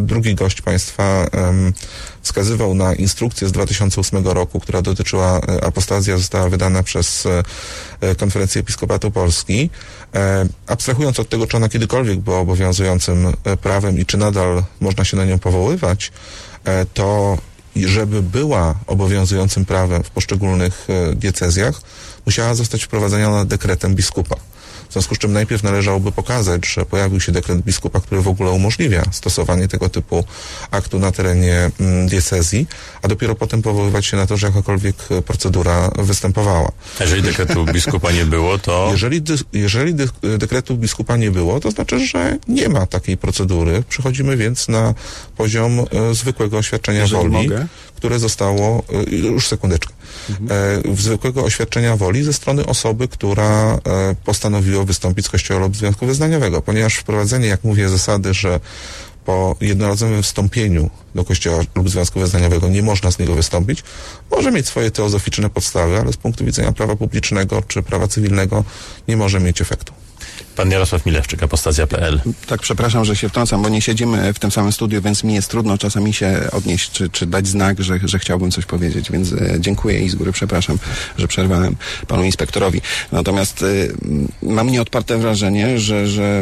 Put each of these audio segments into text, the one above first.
drugi gość państwa wskazywał na instrukcję z 2008 roku, która dotyczyła apostazji, została wydana przez Konferencję Episkopatu Polski. Abstrahując od tego, czy ona kiedykolwiek była obowiązującym prawem i czy nadal można się na nią powoływać, to żeby była obowiązującym prawem w poszczególnych diecezjach, musiała zostać wprowadzona dekretem biskupa. W związku z czym najpierw należałoby pokazać, że pojawił się dekret biskupa, który w ogóle umożliwia stosowanie tego typu aktu na terenie diecezji, a dopiero potem powoływać się na to, że jakakolwiek procedura występowała. Jeżeli dekretu biskupa nie było, to... Jeżeli dekretu biskupa nie było, to znaczy, że nie ma takiej procedury. Przechodzimy więc na poziom zwykłego oświadczenia woli, które zostało... Już sekundeczkę. Zwykłego oświadczenia woli ze strony osoby, która postanowiła wystąpić z Kościoła lub Związku Wyznaniowego, ponieważ wprowadzenie, jak mówię, zasady, że po jednorazowym wstąpieniu do Kościoła lub Związku Wyznaniowego nie można z niego wystąpić, może mieć swoje teozoficzne podstawy, ale z punktu widzenia prawa publicznego czy prawa cywilnego nie może mieć efektu. Pan Jarosław Milewczyk, apostazja.pl. Tak, przepraszam, że się wtrącam, bo nie siedzimy w tym samym studiu, więc mi jest trudno czasami się odnieść, czy dać znak, że chciałbym coś powiedzieć, więc dziękuję i z góry przepraszam, że przerwałem panu inspektorowi. Natomiast mam nieodparte wrażenie, że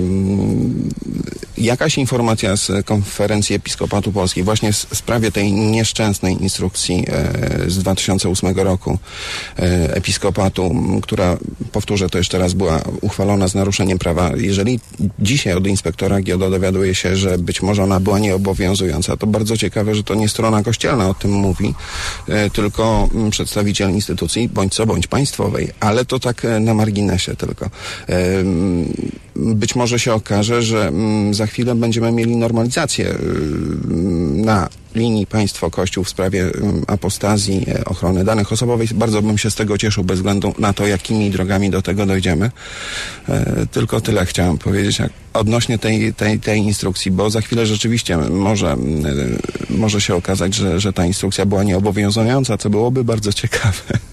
jakaś informacja z Konferencji Episkopatu Polskiej właśnie w sprawie tej nieszczęsnej instrukcji z 2008 roku Episkopatu, która, powtórzę to jeszcze raz, była uchwalona z naruszeniem prawa. Jeżeli dzisiaj od inspektora GIODO dowiaduje się, że być może ona była nieobowiązująca, to bardzo ciekawe, że to nie strona kościelna o tym mówi, tylko przedstawiciel instytucji, bądź państwowej, ale to tak na marginesie tylko. Być może się okaże, że za chwilę będziemy mieli normalizację na linii państwo-kościół w sprawie apostazji, ochrony danych osobowych. Bardzo bym się z tego cieszył, bez względu na to, jakimi drogami do tego dojdziemy. Tylko tyle chciałem powiedzieć odnośnie tej instrukcji, bo za chwilę rzeczywiście może się okazać, że ta instrukcja była nieobowiązująca, co byłoby bardzo ciekawe.